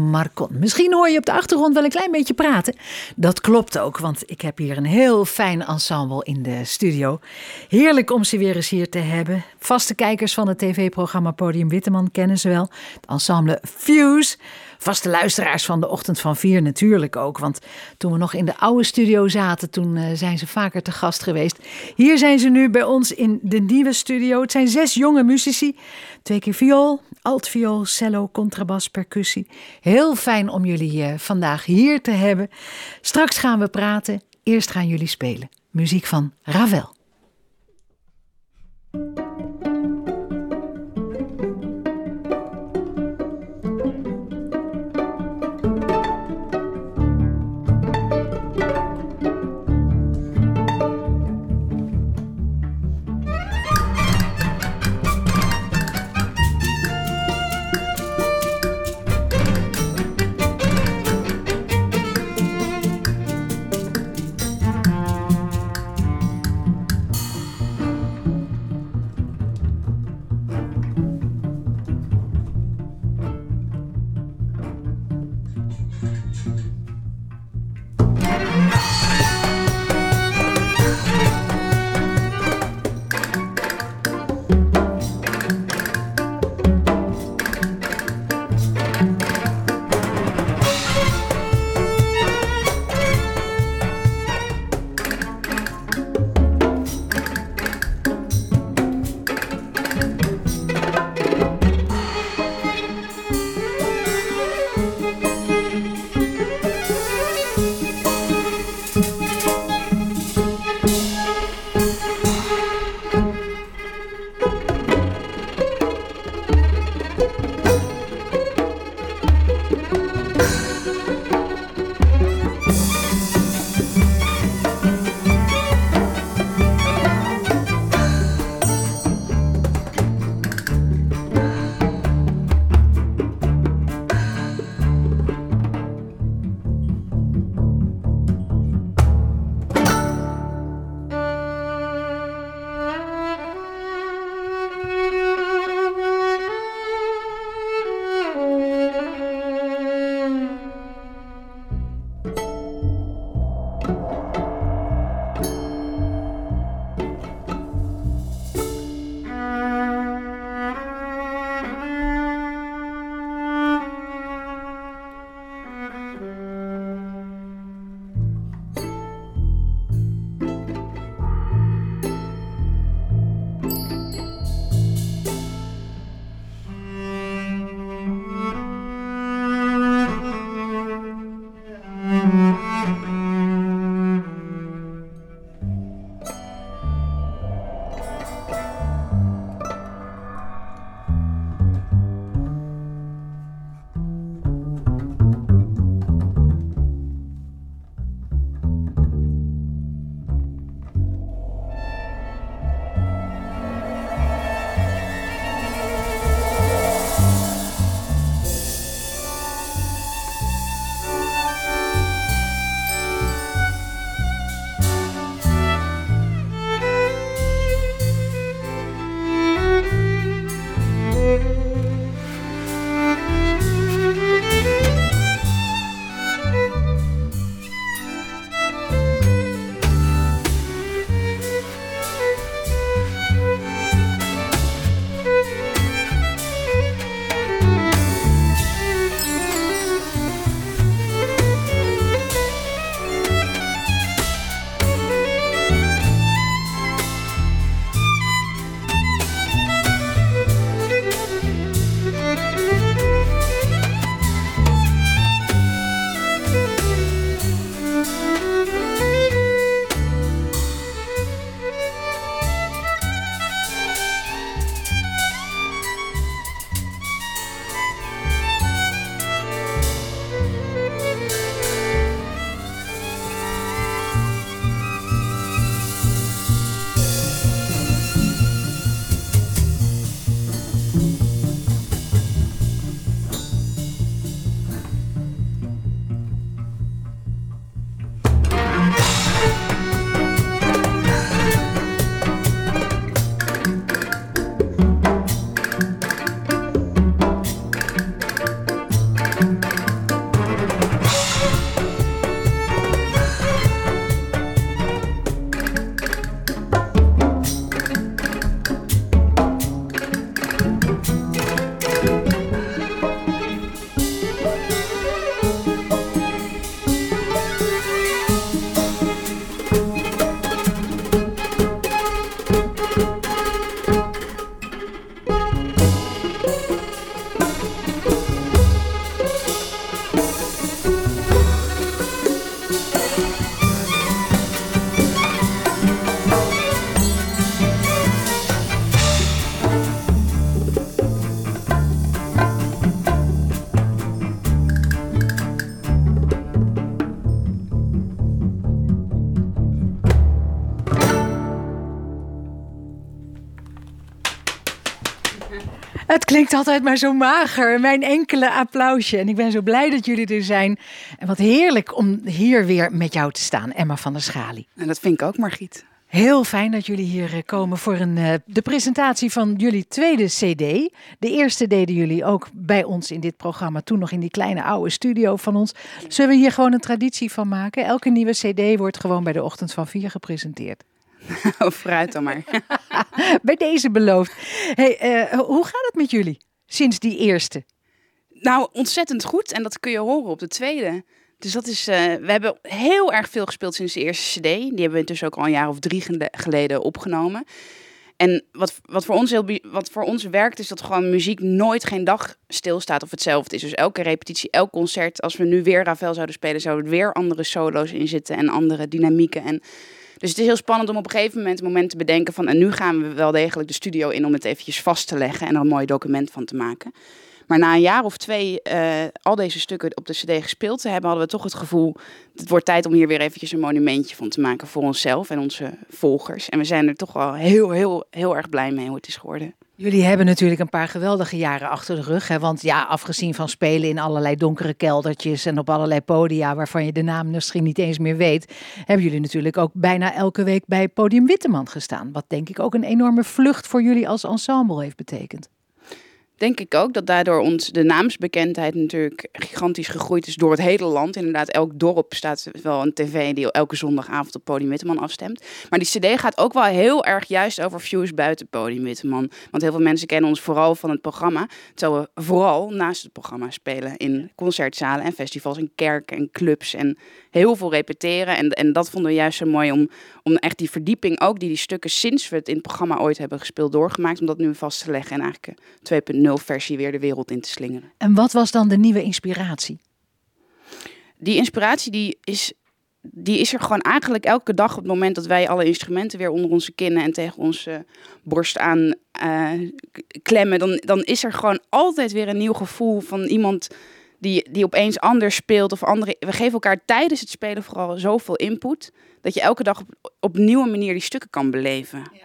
Marcon. Misschien hoor je op de achtergrond wel een klein beetje praten. Dat klopt ook, want ik heb hier een heel fijn ensemble in de studio. Heerlijk om ze weer eens hier te hebben. Vaste kijkers van het tv-programma Podium Witteman kennen ze wel. Het ensemble Fuse. Vaste luisteraars van de Ochtend van 4 natuurlijk ook. Want toen we nog in de oude studio zaten, toen zijn ze vaker te gast geweest. Hier zijn ze nu bij ons in de nieuwe studio. Het zijn 6 jonge muzici. 2 keer viool, altviool, cello, contrabas, percussie. Heel fijn om jullie vandaag hier te hebben. Straks gaan we praten. Eerst gaan jullie spelen. Muziek van Ravel. Het klinkt altijd maar zo mager. Mijn enkele applausje. En ik ben zo blij dat jullie er zijn. En wat heerlijk om hier weer met jou te staan, Emma van der Schalie. En dat vind ik ook, Margriet. Heel fijn dat jullie hier komen voor de presentatie van jullie tweede CD. De eerste deden jullie ook bij ons in dit programma, toen nog in die kleine oude studio van ons. Zullen we hier gewoon een traditie van maken? Elke nieuwe CD wordt gewoon bij de Ochtend van 4 gepresenteerd. Vooruit dan maar. Bij deze beloofd. Hey, hoe gaat het met jullie sinds die eerste? Nou, ontzettend goed. En dat kun je horen op de tweede. Dus dat is, we hebben heel erg veel gespeeld sinds de eerste CD. Die hebben we intussen ook al een jaar of 3 geleden opgenomen. En wat voor ons werkt, is dat gewoon muziek nooit geen dag stilstaat of hetzelfde is. Dus elke repetitie, elk concert, als we nu weer Ravel zouden spelen, zouden er weer andere solo's in zitten en andere dynamieken. Dus het is heel spannend om op een gegeven moment te bedenken van, en nu gaan we wel degelijk de studio in om het eventjes vast te leggen en er een mooi document van te maken. Maar na een jaar of 2 al deze stukken op de CD gespeeld te hebben, hadden we toch het gevoel, het wordt tijd om hier weer eventjes een monumentje van te maken voor onszelf en onze volgers. En we zijn er toch wel heel erg blij mee hoe het is geworden. Jullie hebben natuurlijk een paar geweldige jaren achter de rug. Hè? Want ja, afgezien van spelen in allerlei donkere keldertjes en op allerlei podia waarvan je de naam misschien niet eens meer weet, hebben jullie natuurlijk ook bijna elke week bij Podium Witteman gestaan. Wat denk ik ook een enorme vlucht voor jullie als ensemble heeft betekend. Denk ik ook dat daardoor de naamsbekendheid natuurlijk gigantisch gegroeid is door het hele land. Inderdaad, elk dorp staat wel een tv die elke zondagavond op Podium Witteman afstemt. Maar die CD gaat ook wel heel erg juist over Fuse buiten Podium Witteman. Want heel veel mensen kennen ons vooral van het programma. Terwijl we vooral naast het programma spelen in concertzalen en festivals en kerken en clubs. En heel veel repeteren. En dat vonden we juist zo mooi om echt die verdieping ook die stukken sinds we het in het programma ooit hebben gespeeld doorgemaakt. Om dat nu vast te leggen en eigenlijk 2.0 versie weer de wereld in te slingeren. En wat was dan de nieuwe inspiratie? Die inspiratie die is er gewoon eigenlijk elke dag op het moment dat wij alle instrumenten weer onder onze kinnen en tegen onze borst aan klemmen. Dan is er gewoon altijd weer een nieuw gevoel van iemand die opeens anders speelt. We geven elkaar tijdens het spelen vooral zoveel input, dat je elke dag op een nieuwe manier die stukken kan beleven. Ja.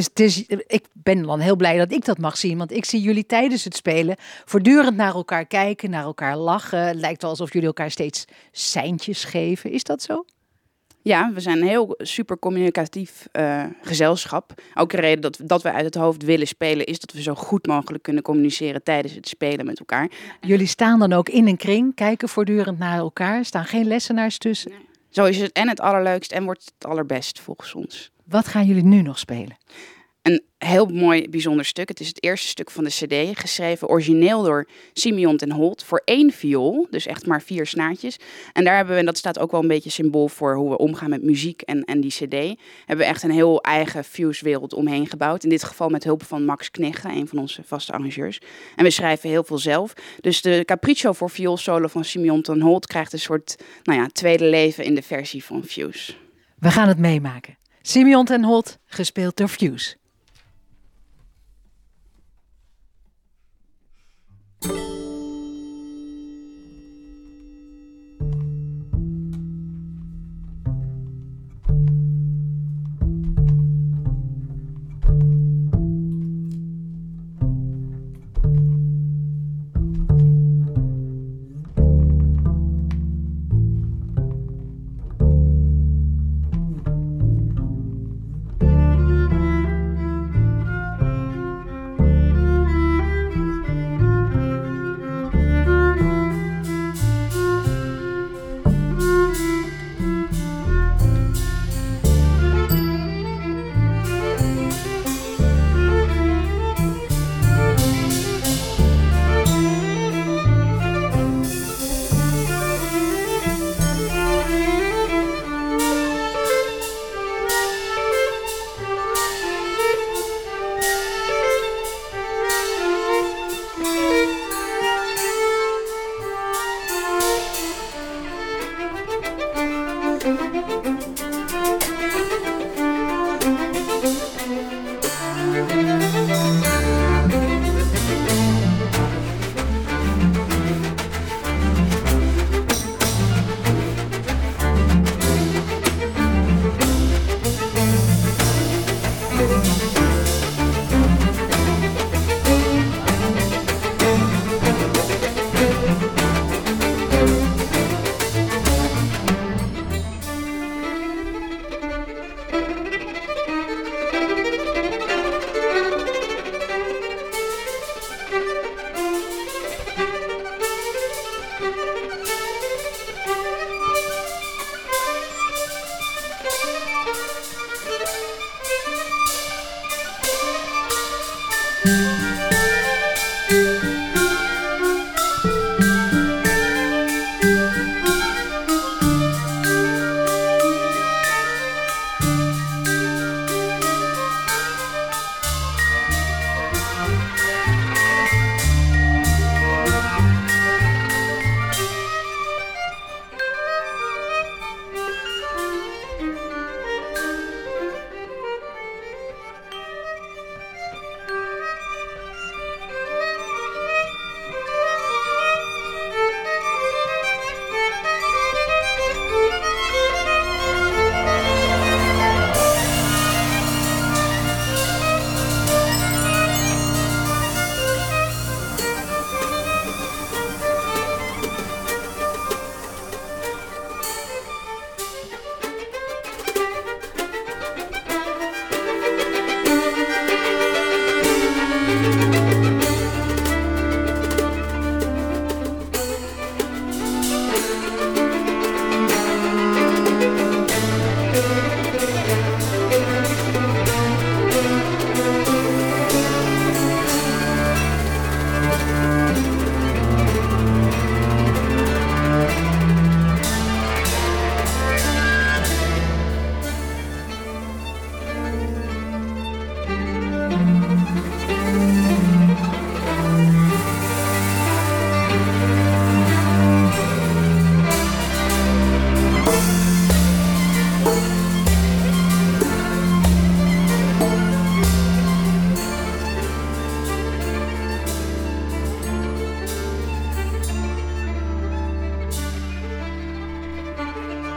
Ik ben dan heel blij dat ik dat mag zien, want ik zie jullie tijdens het spelen voortdurend naar elkaar kijken, naar elkaar lachen. Het lijkt wel alsof jullie elkaar steeds seintjes geven. Is dat zo? Ja, we zijn een heel super communicatief gezelschap. Ook een reden dat we uit het hoofd willen spelen is dat we zo goed mogelijk kunnen communiceren tijdens het spelen met elkaar. Jullie staan dan ook in een kring, kijken voortdurend naar elkaar, staan geen lessenaars tussen. Nee. Zo is het en het allerleukst en wordt het allerbest volgens ons. Wat gaan jullie nu nog spelen? Een heel mooi, bijzonder stuk. Het is het eerste stuk van de CD, geschreven origineel door Simeon ten Holt voor 1 viool, dus echt maar 4 snaartjes. En daar hebben we, en dat staat ook wel een beetje symbool voor hoe we omgaan met muziek en die CD, hebben we echt een heel eigen Fuse-wereld omheen gebouwd. In dit geval met hulp van Max Knigge, een van onze vaste arrangeurs. En we schrijven heel veel zelf. Dus de Capriccio voor vioolsolo van Simeon ten Holt krijgt een soort tweede leven in de versie van Fuse. We gaan het meemaken. Simeon ten Holt, gespeeld door Fuse.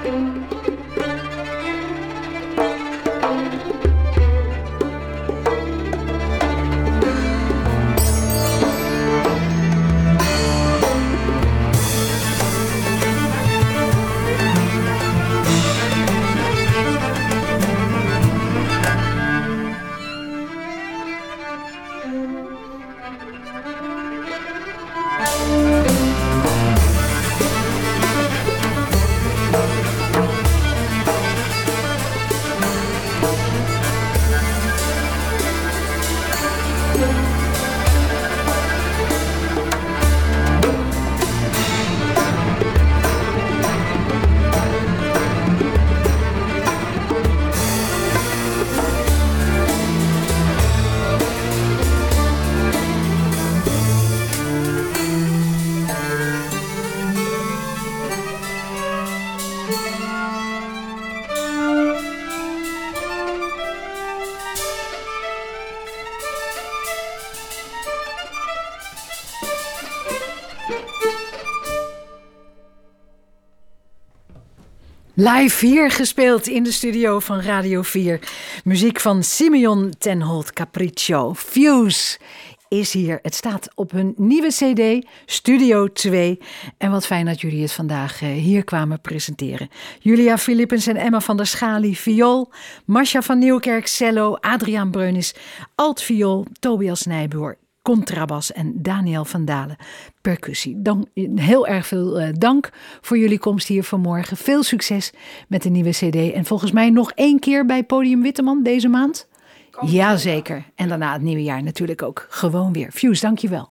Live hier gespeeld in de studio van Radio 4. Muziek van Simeon ten Holt Capriccio. Fuse is hier. Het staat op hun nieuwe cd, Studio 2. En wat fijn dat jullie het vandaag hier kwamen presenteren. Julia Philippens en Emma van der Schali, viool. Masha van Nieuwkerk, cello. Adriaan Breunis, altviool. Tobias Nijboer, contrabas en Daniel van Dalen, percussie. Heel erg veel dank voor jullie komst hier vanmorgen. Veel succes met de nieuwe cd. En volgens mij nog 1 keer bij Podium Witteman deze maand. Jazeker. En daarna het nieuwe jaar natuurlijk ook gewoon weer. Fuse, dankjewel.